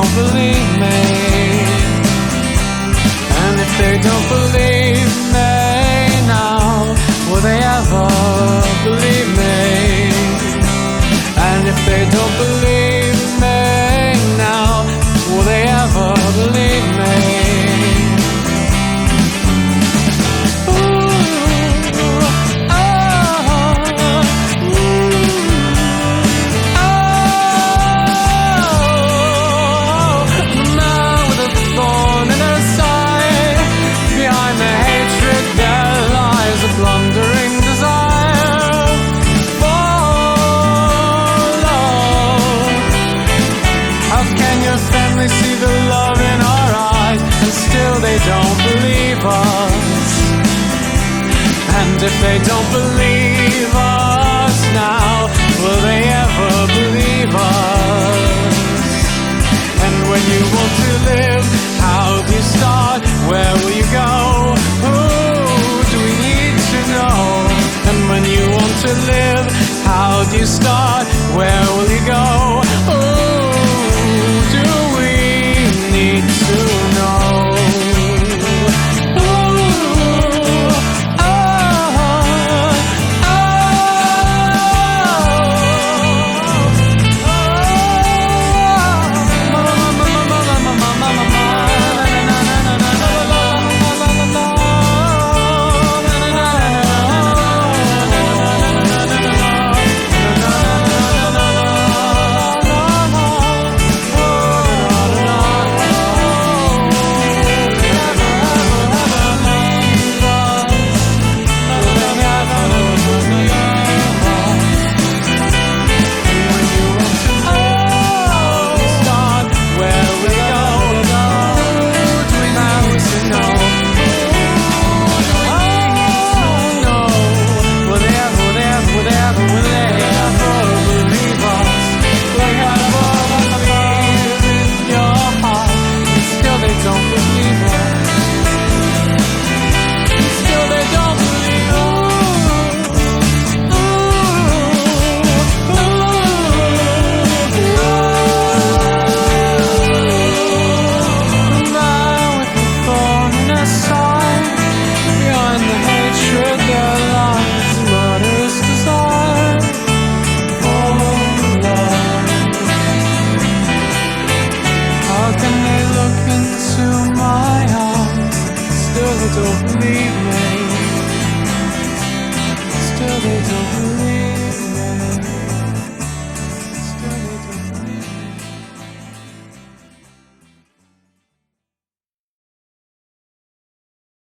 don't believe me, and if they don't believe me now, will they ever believe me? And if they don't believe me now, will they ever believe me? Blundering desire for love. How can your family see the love in our eyes and still they don't believe us? And if they don't believe us now, will they ever believe us? And when you want to live, how do you start? Where will you go? Who do we need to know? And when you want to live, how do you start? Where will you go? Who do we need to know? Don't believe me. Still they don't believe me.